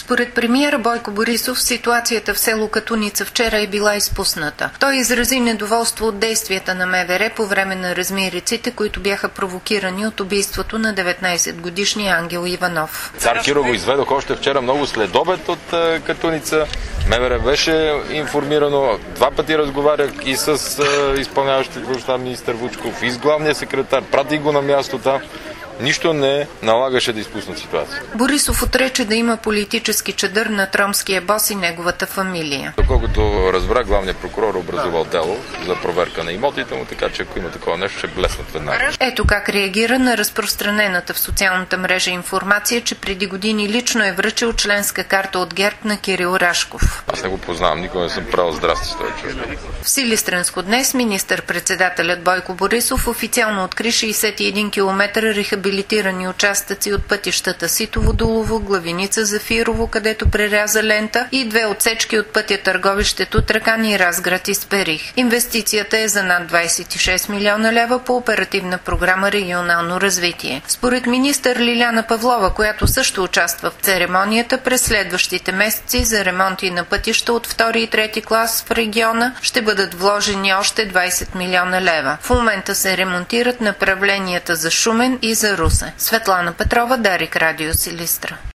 Според премиера Бойко Борисов, ситуацията в село Катуница вчера е била изпусната. Той изрази недоволство от действията на МВР по време на размириците, които бяха провокирани от убийството на 19-годишния Ангел Иванов. Цар Киро го изведох още вчера много следобед от Катуница. МВР беше информирано. 2 пъти разговарях и с изпълняващия министър Вучков, и с главния секретар. Пратих го на мястото. Нищо не налагаше да изпуснат ситуация. Борисов отрече да има политически чадър на тромския бос и неговата фамилия. Доколкото разбрах, главният прокурор образувал дело за проверка на имотите му, така че ако има такова нещо, ще блеснат веднага. Ето как реагира на разпространената в социалната мрежа информация, че преди години лично е връчил членска карта от ГЕРБ на Кирил Рашков. Аз не го познавам, никога не съм правил здрасти с този човек. В Силистренско днес министър-председателят Бойко Борисов официално откри 61 км рехабилитирани участъци от пътищата Ситово-Дулово, Главиница-Зафирово, където преряза лента, и 2 отсечки от пътя Търговище-Тутракан и Разград Исперих. Инвестицията е за над 26 милиона лева по оперативна програма Регионално развитие. Според министър Лиляна Павлова, която също участва в церемонията, през следващите месеци за ремонти на пътища от 2 и 3 клас в региона ще бъдат вложени още 20 милиона лева. В момента се ремонтират направленията за Шумен и за Русе. Светлана Петрова, Дарик, Радио Силистра.